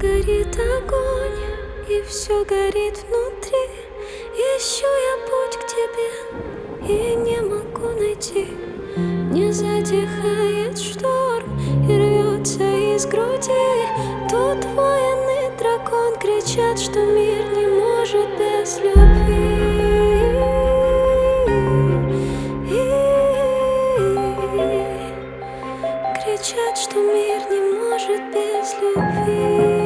горит огонь, и все горит внутри. Ищу я путь к тебе и не могу найти. Не затихает шторм и рвется из груди. Тут военный дракон кричат, что мир не может без любви. Кричат, что мир не может без любви.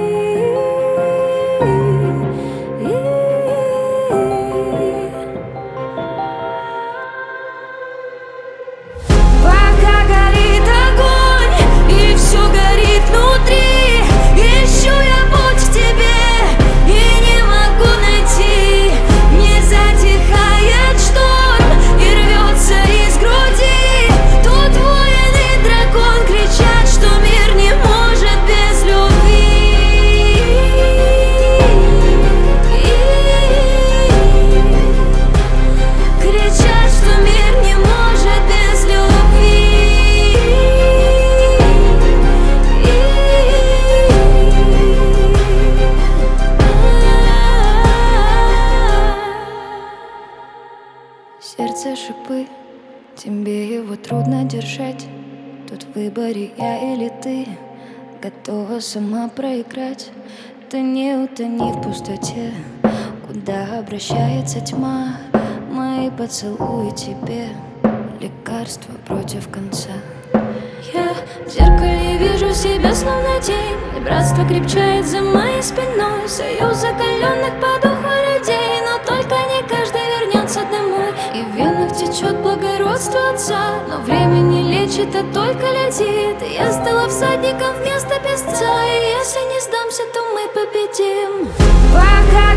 Пока горит огонь и все горит внутри, ищу я путь к тебе и не могу найти. Не затихает шторм и рвется из груди. Тут воин и дракон кричат, что мир не может без любви. Кричат, что мир не может без любви. Сердце шипы, тебе его трудно держать. Тут в выборе я или ты, готова сама проиграть. Ты не утони в пустоте, куда обращается тьма. Мои поцелуи тебе лекарство против конца. Я в зеркале вижу себя словно тень, и братство крепчает за моей спиной. Союз закаленных по духу людей, но только не каждый вернется домой. И в венах течет благородство отца, но время не лечит, а только летит. И я стала всадником вместо песца, и если не сдамся, то мы победим. Пока